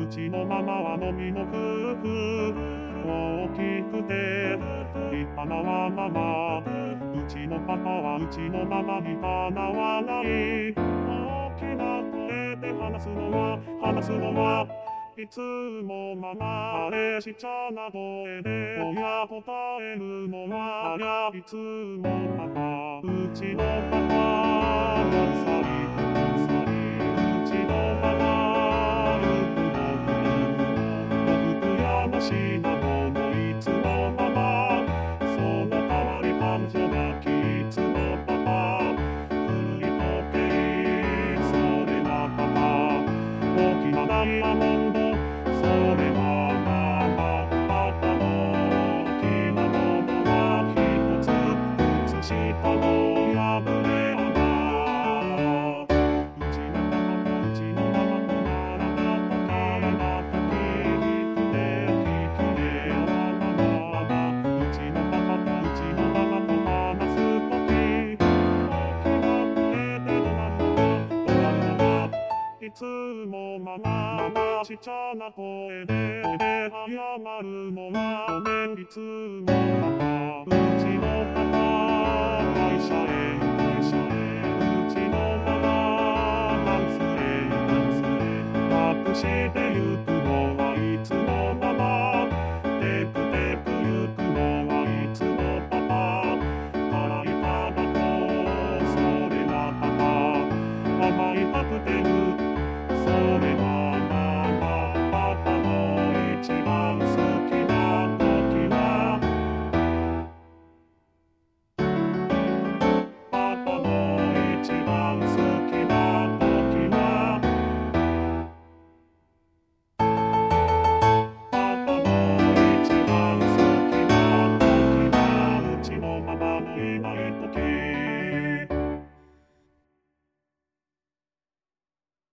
うちのママはのみの夫婦。大きくて立派なわママ。うちのパパはうちのママにかなわない。大きな声で話すのはいつもママでちっちゃな声で親答えるのはありゃいつもパパ。うちのパパ6歳6歳。うちのママ服やの品物いつもママ。その代わりパンチョがきつのパパ。振り時計それがパパ。大きなダイヤモンドそれはママ。パパの大きなものは一つ靴下の破れ穴。うちのママとうちのママとならなとききれいなママ。うちのパパとうちのママと話すとき大きな声で怒鳴るのはいつもママ。ちっちゃな声で謝るのはごめんいつもパパ。うちのパパ会社へうちのママダンスへ隠してゆくのはいつもママ。テプテプゆくのはいつもパパ。辛いタバコそれがパパ。甘いカクテルそれがママ。パパの一番好きな時はパパの一番好きな時はパパの一番好きな時はうちのママのいない